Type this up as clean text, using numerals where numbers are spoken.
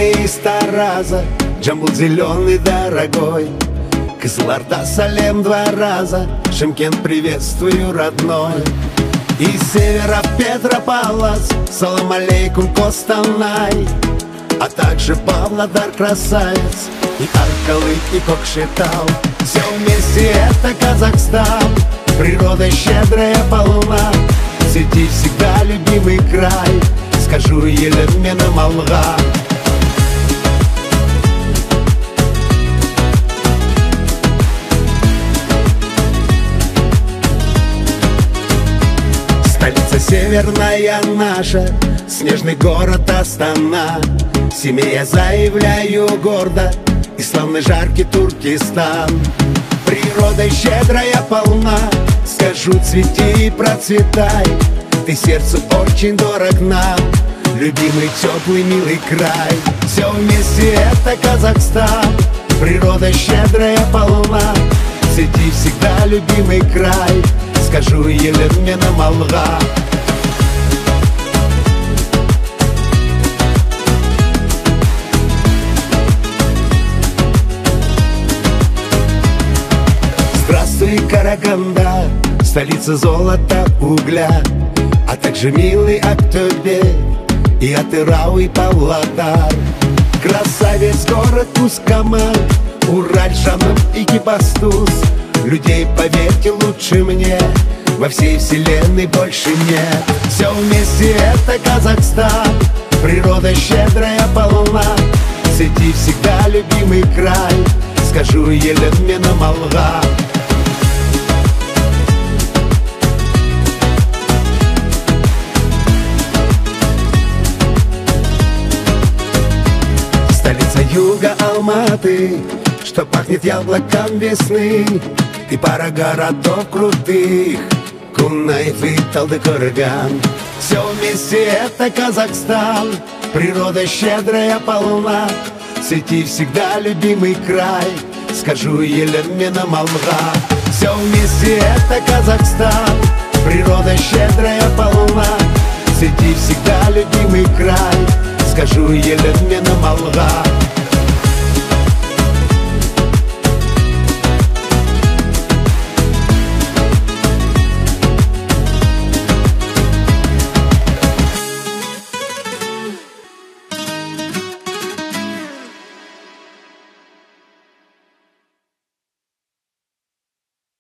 мы из Тараза, Джамбул зеленый дорогой, Кызылорда Салем 2 раза, Шымкент приветствую, родной. Из севера Петропавловск, салам алейкум, Костанай, а также Павлодар, красавец, и Аркалык, и Кокшетау. Все вместе это Казахстан, природа щедрая полна, среди всегда любимый край, скажу елемена малга. Столица северная наша, снежный город Астана. Себе я заявляю гордо, и славный жаркий Туркестан. Природой щедрая полна, скажу цвети и процветай. Ты сердцу очень дорог нам, любимый теплый милый край. Все вместе это Казахстан, природа щедрая полна, среди всегда любимый край, скажу елемена малга. Здравствуй, Караганда, столица золота, угля, а также милый Актобе и Атырау, и Павлодар. Красавец город Усть-Камак, Ураль, Шамым и Экибастуз. Людей, поверьте, лучше мне во всей вселенной больше нет. Все вместе это Казахстан, природа щедрая полна, среди всегда любимый край, скажу елемена малга. Столица юга Алматы, что пахнет яблоком весны, и пара городов крутых, Кунаев и Талдыкорган. Все вместе это Казахстан, природа щедрая полна, среди всегда любимый край, скажу елемена малга. Все вместе это Казахстан, природа щедрая полна, среди всегда любимый край, скажу елемена малга.